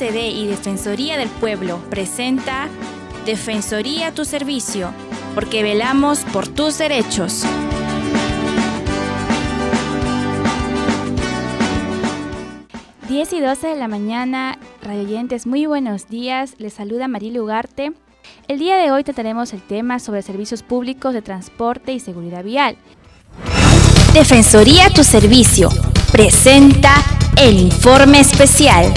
DSD y Defensoría del Pueblo presenta Defensoría a tu servicio, porque velamos por tus derechos. Diez y 12 de la mañana, radioyentes, muy buenos días. Les saluda Marilu Ugarte. El día de hoy trataremos el tema sobre servicios públicos de transporte y seguridad vial. Defensoría a tu servicio presenta el informe especial.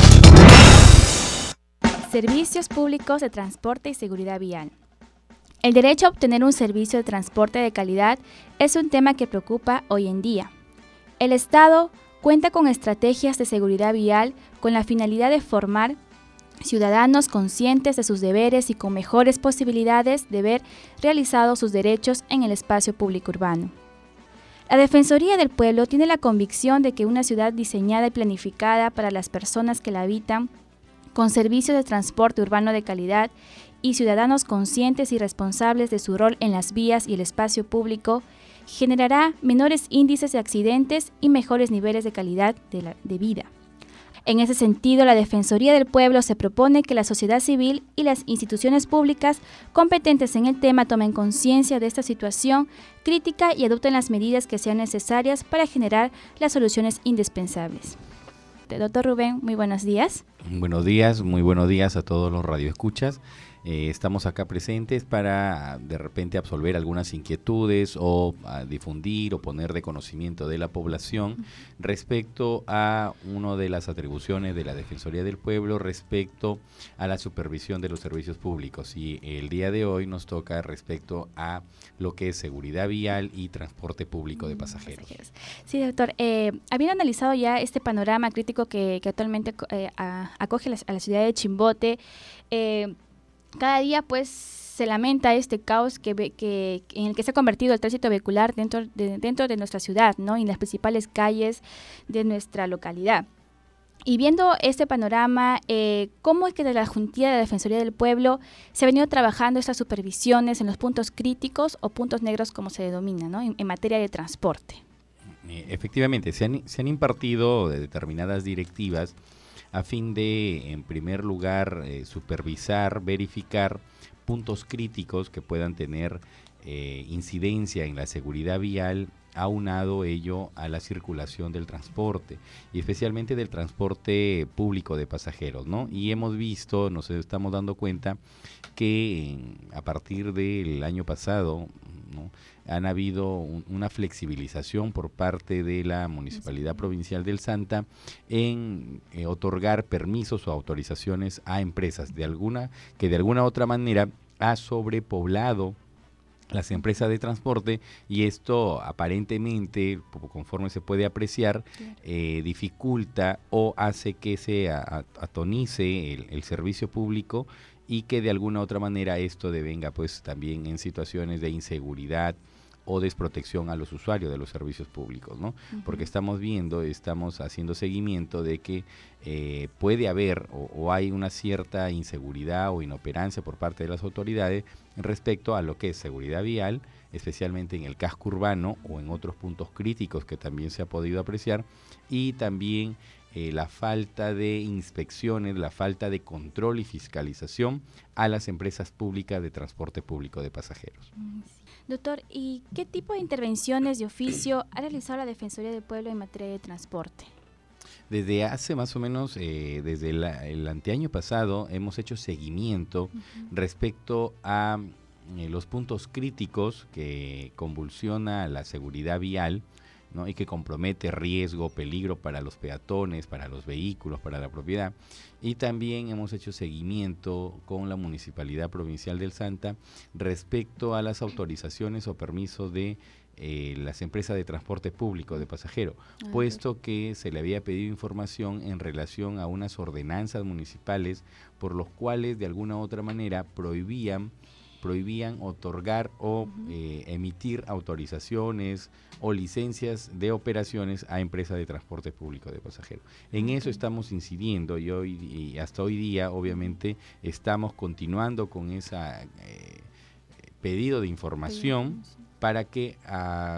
Servicios públicos de transporte y seguridad vial. El derecho a obtener un servicio de transporte de calidad es un tema que preocupa hoy en día. El Estado cuenta con estrategias de seguridad vial con la finalidad de formar ciudadanos conscientes de sus deberes y con mejores posibilidades de ver realizados sus derechos en el espacio público urbano. La Defensoría del Pueblo tiene la convicción de que una ciudad diseñada y planificada para las personas que la habitan, con servicios de transporte urbano de calidad y ciudadanos conscientes y responsables de su rol en las vías y el espacio público, generará menores índices de accidentes y mejores niveles de calidad de vida. En ese sentido, la Defensoría del Pueblo se propone que la sociedad civil y las instituciones públicas competentes en el tema tomen conciencia de esta situación crítica y adopten las medidas que sean necesarias para generar las soluciones indispensables. Doctor Rubén, muy buenos días. Buenos días, muy buenos días a todos los radioescuchas. Estamos acá presentes para de repente absolver algunas inquietudes o difundir o poner de conocimiento de la población respecto a una de las atribuciones de la Defensoría del Pueblo respecto a la supervisión de los servicios públicos. Y el día de hoy nos toca respecto a lo que es seguridad vial y transporte público de pasajeros. Sí, doctor. Habiendo analizado ya este panorama crítico que actualmente acoge a la ciudad de Chimbote, cada día pues se lamenta este caos en el que se ha convertido el tránsito vehicular dentro de nuestra ciudad, ¿no? Y en las principales calles de nuestra localidad. Y viendo este panorama, ¿cómo es que desde la Juntilla de la Defensoría del Pueblo se ha venido trabajando estas supervisiones en los puntos críticos o puntos negros, como se denomina, ¿no? en materia de transporte? Efectivamente, se han impartido determinadas directivas a fin de, en primer lugar, supervisar, verificar puntos críticos que puedan tener incidencia en la seguridad vial, aunado ello a la circulación del transporte, y especialmente del transporte público de pasajeros, ¿no? Y hemos visto, nos estamos dando cuenta que a partir del año pasado, ¿no?, han habido una flexibilización por parte de la Municipalidad Provincial del Santa en otorgar permisos o autorizaciones a empresas que de alguna otra manera ha sobrepoblado las empresas de transporte, y esto aparentemente, conforme se puede apreciar, dificulta o hace que se atonice el servicio público, y que de alguna otra manera esto devenga pues también en situaciones de inseguridad o desprotección a los usuarios de los servicios públicos, ¿no? Porque estamos haciendo seguimiento de que puede haber o hay una cierta inseguridad o inoperancia por parte de las autoridades respecto a lo que es seguridad vial, especialmente en el casco urbano o en otros puntos críticos que también se ha podido apreciar, y también la falta de inspecciones, la falta de control y fiscalización a las empresas públicas de transporte público de pasajeros. Doctor, ¿y qué tipo de intervenciones de oficio ha realizado la Defensoría del Pueblo en materia de transporte? Desde hace más o menos, desde el anteaño pasado, hemos hecho seguimiento respecto a los puntos críticos que convulsiona la seguridad vial, ¿no?, y que compromete riesgo, peligro para los peatones, para los vehículos, para la propiedad. Y también hemos hecho seguimiento con la Municipalidad Provincial del Santa respecto a las autorizaciones o permisos de las empresas de transporte público de pasajero, puesto que se le había pedido información en relación a unas ordenanzas municipales por los cuales de alguna u otra manera prohibían otorgar o emitir autorizaciones o licencias de operaciones a empresas de transporte público de pasajeros. En eso estamos incidiendo, y hasta hoy día obviamente estamos continuando con ese pedido de información para que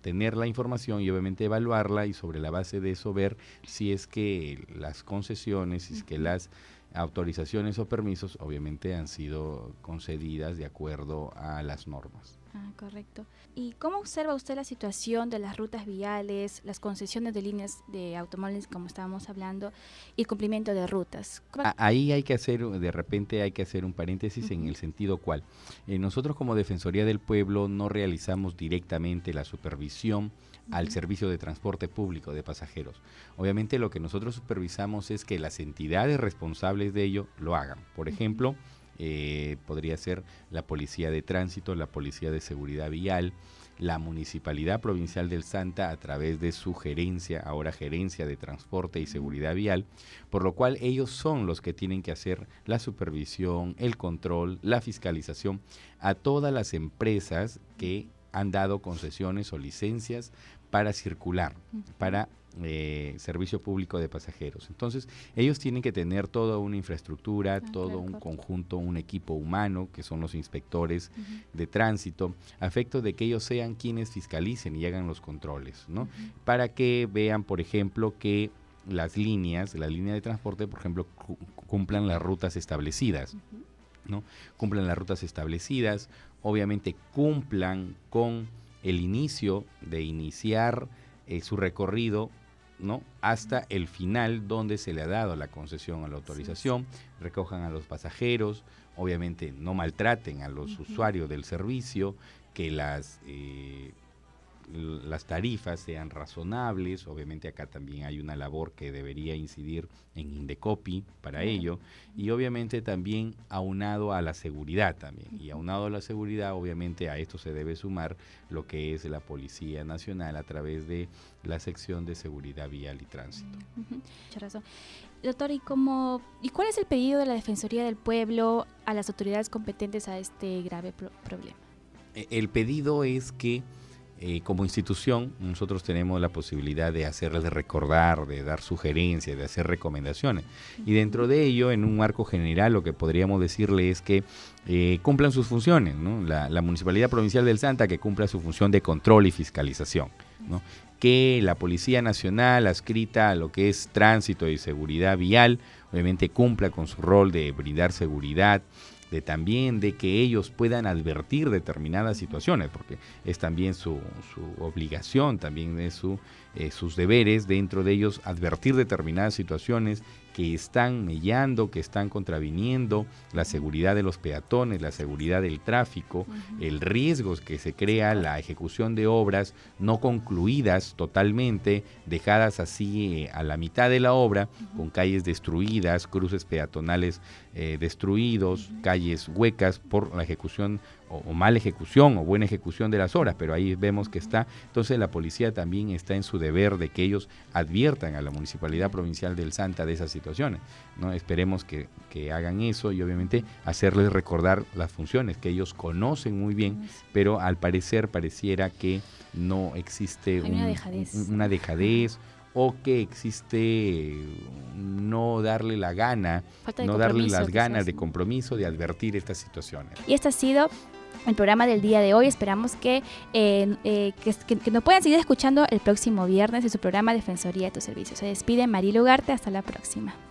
tener la información y obviamente evaluarla y sobre la base de eso ver si es que las concesiones, si es que las autorizaciones o permisos obviamente han sido concedidas de acuerdo a las normas. Correcto. ¿Y cómo observa usted la situación de las rutas viales, las concesiones de líneas de automóviles, como estábamos hablando, y el cumplimiento de rutas? Ahí hay que hacer un paréntesis en el sentido cual nosotros como Defensoría del Pueblo no realizamos directamente la supervisión al servicio de transporte público de pasajeros. Obviamente lo que nosotros supervisamos es que las entidades responsables de ello lo hagan. Por ejemplo, podría ser la Policía de Tránsito, la Policía de Seguridad Vial, la Municipalidad Provincial del Santa a través de su gerencia, ahora Gerencia de Transporte y Seguridad Vial, por lo cual ellos son los que tienen que hacer la supervisión, el control, la fiscalización a todas las empresas que han dado concesiones o licencias para circular, para servicio público de pasajeros. Entonces, ellos tienen que tener toda una infraestructura, todo un conjunto, un equipo humano, que son los inspectores de tránsito, a efecto de que ellos sean quienes fiscalicen y hagan los controles, ¿no? Para que vean, por ejemplo, que la línea de transporte, por ejemplo, cumplan las rutas establecidas, ¿no? Cumplan las rutas establecidas, obviamente cumplan con el inicio de iniciar su recorrido, ¿no? Hasta el final donde se le ha dado la concesión o la autorización, recojan a los pasajeros, obviamente no maltraten a los usuarios del servicio, que las tarifas sean razonables. Obviamente acá también hay una labor que debería incidir en Indecopi para ello, y obviamente también aunado a la seguridad también, y aunado a la seguridad obviamente a esto se debe sumar lo que es la Policía Nacional a través de la sección de Seguridad Vial y Tránsito. Mucha razón. Doctor, ¿y cuál es el pedido de la Defensoría del Pueblo a las autoridades competentes a este grave problema? El pedido es que como institución nosotros tenemos la posibilidad de hacerles recordar, de dar sugerencias, de hacer recomendaciones, y dentro de ello, en un marco general, lo que podríamos decirle es que cumplan sus funciones, ¿no? La Municipalidad Provincial del Santa que cumpla su función de control y fiscalización, ¿no? Que la Policía Nacional adscrita a lo que es tránsito y seguridad vial, obviamente cumpla con su rol de brindar seguridad, también de que ellos puedan advertir determinadas situaciones, porque es también su obligación, también es sus deberes, dentro de ellos advertir determinadas situaciones que están mellando, que están contraviniendo la seguridad de los peatones, la seguridad del tráfico, el riesgo que se crea la ejecución de obras no concluidas totalmente, dejadas así a la mitad de la obra, con calles destruidas, cruces peatonales destruidos, calles huecas por la ejecución o mala ejecución o buena ejecución de las obras, pero ahí vemos que está. Entonces la policía también está en su deber de que ellos adviertan a la Municipalidad Provincial del Santa de esas situaciones, ¿no? Esperemos que hagan eso y obviamente hacerles recordar las funciones que ellos conocen muy bien, pero al parecer pareciera que no existe una dejadez o que existe no darle la gana, no darle las ganas de compromiso de advertir estas situaciones. Y este ha sido el programa del día de hoy. Esperamos que nos puedan seguir escuchando el próximo viernes en su programa Defensoría de tu Servicio. Se despide Marilo Ugarte, hasta la próxima.